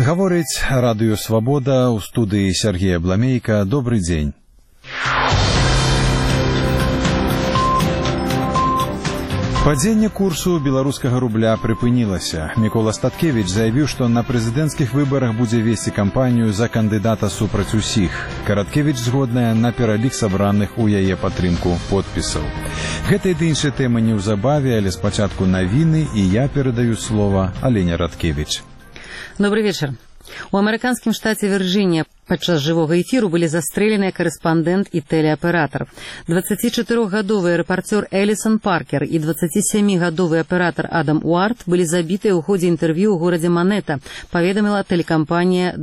Гаворыць радыё «Свабода», у студыі Сергея Бламейка. Добрый дзень. Падзенне курсу беларускага рубля прыпынілася. Мікола Статкевіч заявіў, што на прэзідэнцкіх выбарах будзе весці кампанію за кандыдата супраць усіх. Караткевіч згодная на пералік сабраных у яе падтрымку подпісаў. Гэта і іншыя тэмы неўзабаве, але спачатку навіны, і я перадаю слова Алене Радкевіч. Добрый вечер. У амерыканскім штаце Вірджынія падчас жывога эфіру былі застрэленыя карэспандэнт і тэлеаператар. 24-гадовы рэпарцёр Элісон Паркер і 27-гадовы аператар Адам Уарт былі забітыя ў ходзе інтэрв'ю ў горадзе Манета, паведаміла тэлекампанія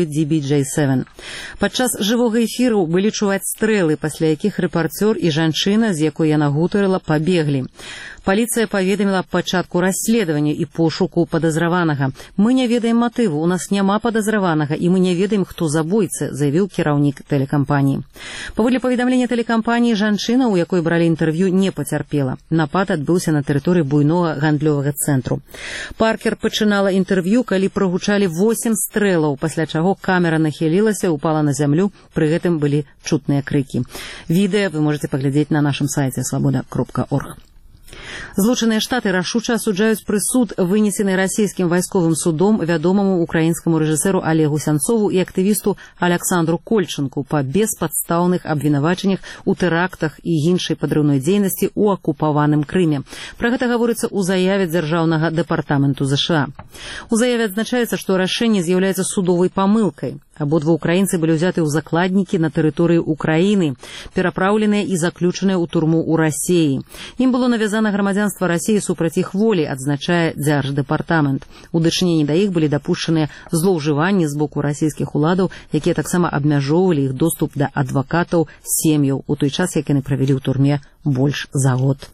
WDBJ7. Падчас жывога эфіру былі чуваць стрэлы, пасля якіх рэпарцёр і жанчына, з якой яна гутарыла, пабеглі. Паліцыя паведаміла аб пачатку расследавання і пошуку падазраванага. Мы не ведаем матыву, у нас няма падазраванага, і мы не ведаем, хто забойца, заявіў кіраўнік тэлекампаніі. Паводле паведамлення тэлекампаніі, жанчына, у якой бралі інтэрв'ю, не пацярпела. Напад адбыўся на тэрыторыі буйнога гандлёвага цэнтру. Паркер пачынала інтэрв'ю, калі прагучалі 8 стрэлаў, пасля чаго камера нахілілася, упала на зямлю, пры гэтым былі чутныя крыкі. Відэа вы можете паглядзець на нашым сайце svoboda.org. Злучаныя Штаты рашуча асуджаюць прысуд, вынесены расійскім вайсковым судом вядомаму украінскаму рэжысэру Олегу Сянцову і актывісту Александру Кольчанку па беспадстаўных абвінавачаннях у тэрактах і іншай падрыўной дзейнасці ў акупаваным Крыме. Пра гэта гаворыцца ў заяве Дзяржаўнага дэпартаменту ЗША. У заяве адзначаецца, што рашэнне з'яўляецца судовай памылкай. Абодва украінцы былі ўзяты ў закладнікі на тэрыторыі Украіны, перапраўленыя і заключаныя ў турму ў Расіі. Ім было навязана грамадзянства Расіі супраць іх волі, адзначае Дзярждэпартамент. У дачыненні да іх былі дапушчаныя злоўжыванні з боку расійскіх уладаў, якія таксама абмяжоўвалі іх доступ да адвакатаў сем'яў у той час, як яны правялі ў турме больш за год.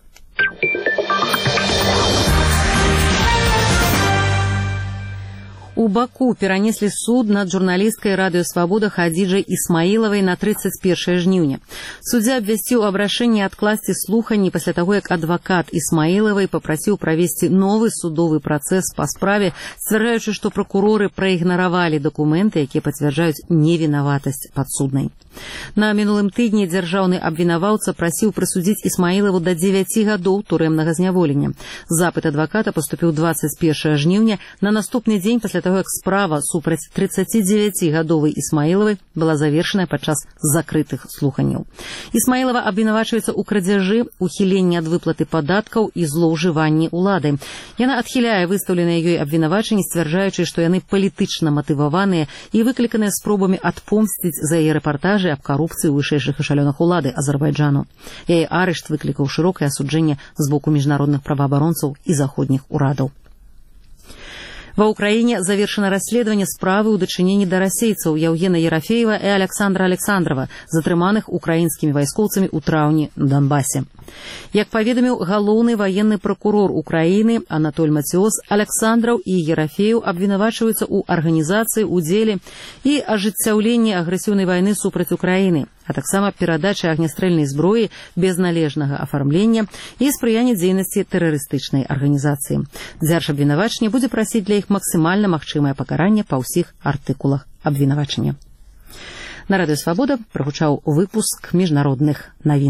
У Баку перанеслі суд над журналісткай радыё «Свабода» Хадзіджай Ісмаілавай на 31 жніўня. Суддзя абвясціў аб рашэнні адкласці слуханні пасля таго, як адвакат Ісмаілавай папрасіў правесці новы судовы працэс па справе, сцвярджаючы, што пракуроры праігнаравалі дакументы, якія пацвярджаюць невінаватасць падсуднай. На мінулым тыдні дзяржаўны абвінаваўца прасіў прысудзіць Ісмаілаву да 9 гадоў турэмнага зняволення. Запыт адваката паступіў 21 жніўня, на наступны дзень пасля таго, як справа супраць 39-гадовай Ісмаілавай была завершаная падчас закрытых слуханняў. Ісмаілава абвінавачваецца ў крадзяжы, ухіленні ад выплаты падаткаў і злоўжыванні ўлады. Яна адхіляе выстаўленыя ёй абвінавачанні, сцвярджаючы, што яны палітычна матываваныя і выкліканыя спробамі адпомсціць за яе рэпартажы аб карупцыі ў вышэйшых эшалёнах улады Азербайджану. Яе арышт выклікаў шырокае асуджэнне з боку міжнародных праваабаронцаў і заходніх урадаў. Ва ўкраіне завершана расследаванне справы ў дачыненні да расейцаў Яўгена Ерафеева і Александра Александрова, затрыманых украінскімі вайскоўцамі ў траўні на Донбасе. Як паведаміў галоўны ваенны пракурор Украіны Анатоль Мацёс, Александраў і Ерафееў абвінавачваюцца ў арганізацыі, удзеле і ажыццяўленні агрэсіўнай вайны супраць Украіны, а таксама перадачы агнястрэльнай зброі без належнага афармлення і спрыяння дзейнасці тэрарыстычнай арганізацыі. Дзяржабвінавачанне будзе прасіць для іх максімальна магчымае пакаранне па ўсіх артыкулах абвінавачання. На радыё «Свабода» прагучаў выпуск міжнародных навін.